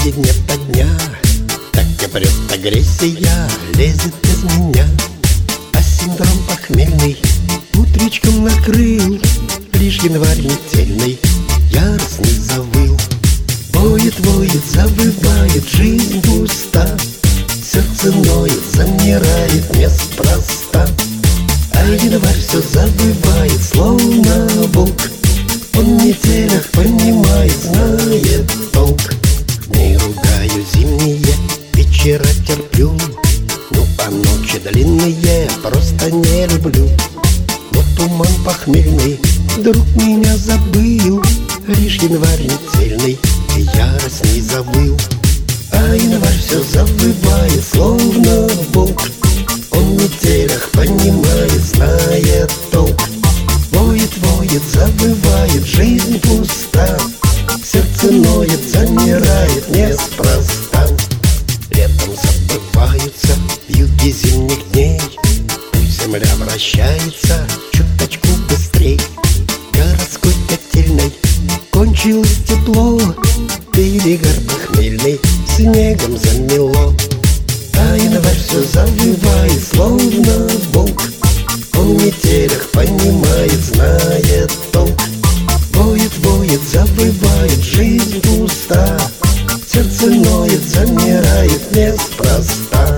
среди дня по дня так и прет агрессия, лезет из меня. А синдром похмельный утречком накрыл, лишь январь метельный яростный завыл. Воет, воет, завывает, жизнь пуста, сердце ноет, замирает неспроста. А январь все забывает, словно волк. Он в метелях понимает, знает толк. Не ругаю зимние вечера, терплю, ну а ночи длинные просто не люблю. Но туман похмельный вдруг меня забыл, лишь январь метельный ярость не завыл. А январь все забывает, словно волк. Он в метелях понимает, знает толк. Воет, воет, забывает, жизнь пуста, сердце ноет, замирает неспроста. Летом забываются вьюги зимних дней, пусть земля вращается чуточку быстрей. Городской котельной кончилось тепло, перегар похмельный снегом замело. А январь все завывает, словно волк. Он в метелях понимает, знает толк. Воет, воет, забывает, жизнь пуста, сердце ноет, замирает неспроста.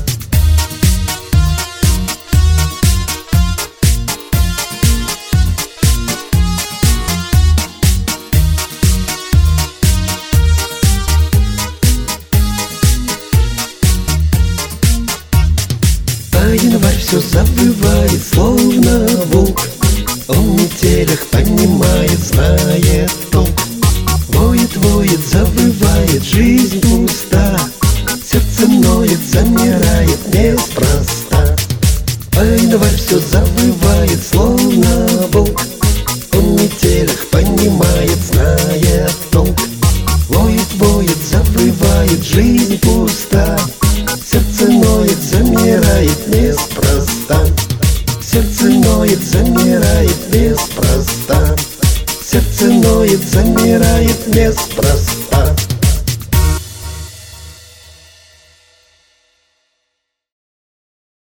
А январь все забывает, словно волк. Он в метелях понимает, знает толк. Воет, воет, забывает, жизнь пуста, сердце ноет, замирает неспроста. А январь все забывает, словно волк. Он в метелях понимает, знает толк. Воет, воет, забывает, жизнь пуста, сердце ноет, замирает неспроста. Сердце ноет, замирает неспроста. Сердце ноет, замирает неспроста.